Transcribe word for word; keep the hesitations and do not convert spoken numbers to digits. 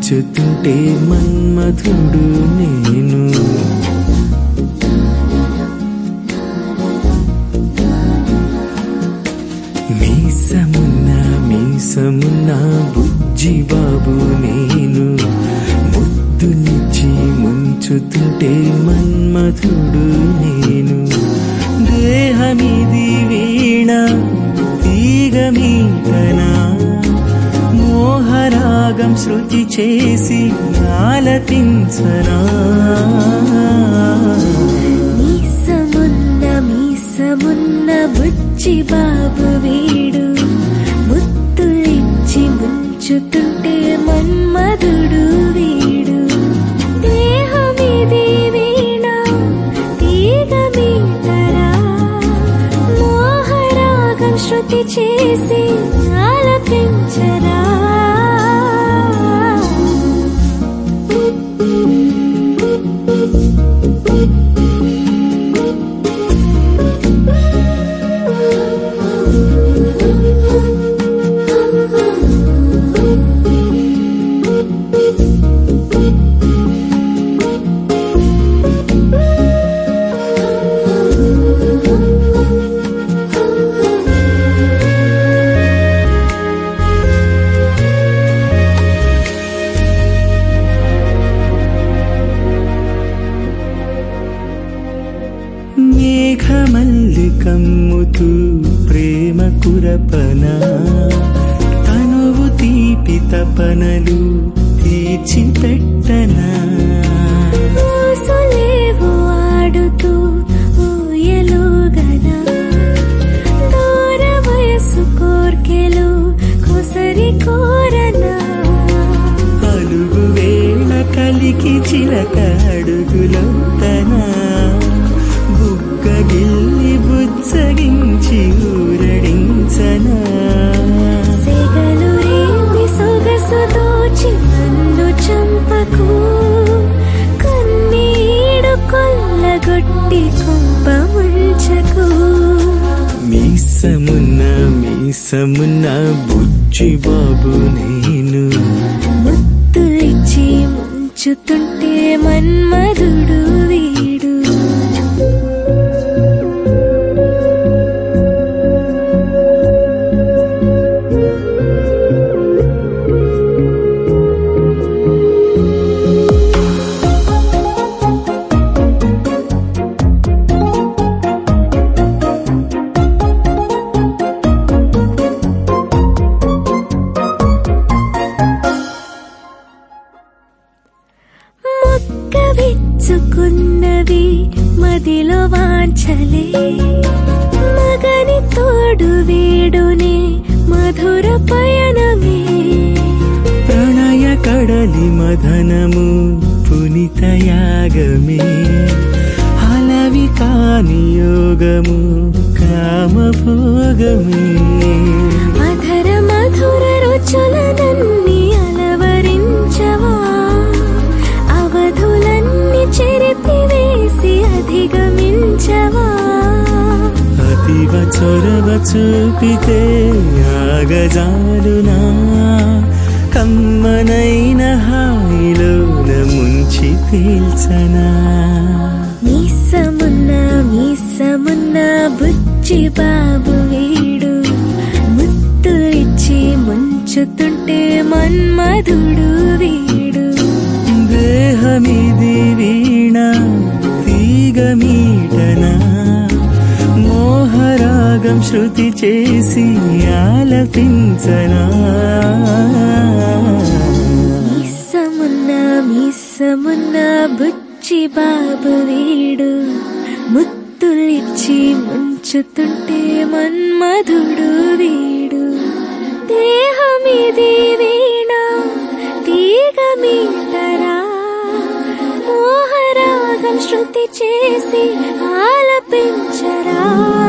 ముంచుతుంటే మన్మధుడు నేను. మీసమున్నా మీసమున్నా బుజ్జి బాబు నేను, ముద్దునిచ్చి ముంచుతుంటే మన్మధుడు నేను. దేహమిది వీణ తీగమీటనా, మోహరాగం శృతి చేసి ఆలపించనా. మీసమున్న మీసమున్న బుజ్జి బాబు వీడు, ముద్దులిచ్చి ముంచుతుంటే మన్మధుడు వీడు. దేహమిది వీణ తీగమీటరా, మోహరాగం శృతి చేసి ఆలపించరా. మేఘమల్లి కమ్ముతూ ప్రేమ కురపన, తనువు తీపి తపనలు తీర్చిపెట్టనా. ఊసులేవు ఆడుతూ ఊయలుగనా, దూర వయసు కోర్కెలు కొసరి కోరనా. అలుగు వేళ కలికి చిలక అడుగులొత్తనా, బుగ్గగిల్లి బుజ్జగించి ఊరడించనా. సెగలు రేపి సొగసు దోచి నన్ను చంపకు, కన్నీడు కొల్లగొట్టి కుంప ముంచకు. మీసమున్న మీసమున్న బుజ్జి బాబు నేను, ముద్దులిచ్చి ముంచుతుంటే మన్మధుడు వీడు. మొక్క విచ్చుకున్నవి మదిలో వాంఛలే, మగని తోడు వేడునే మధుర పయనమే. ప్రణయ కడలి మదనము పునిత యాగమే, అలవి కాని యోగము కామభోగమే. మధుర మధుర రుచులనన్ని అలవరించవా, అవధులన్నీ చెరిపివేసి అధిగమించవా. అతివ చొరవ చూపితే ఆగజాలునా, కమ్మనైన హాయిలోన ముంచి తేల్చనా. మీసమున్న మీసమున్న బుజ్జి బాబు వీడు, ముద్దులిచ్చి ముంచుతుంటే మన్మధుడు వీడు. దేహమిది వీణ తీగమీటనా, మోహరాగం శృతి చేసి ఆలపించనా. మీసమున్న మీసమున్న బుజ్జి బాబు వీడు, ముద్దులిచ్చి ముంచుతుంటే మన్మధుడు వీడు. దేహమిది వీణ తీగమీటరా, మోహరాగం శృతి చేసి ఆలపించరా.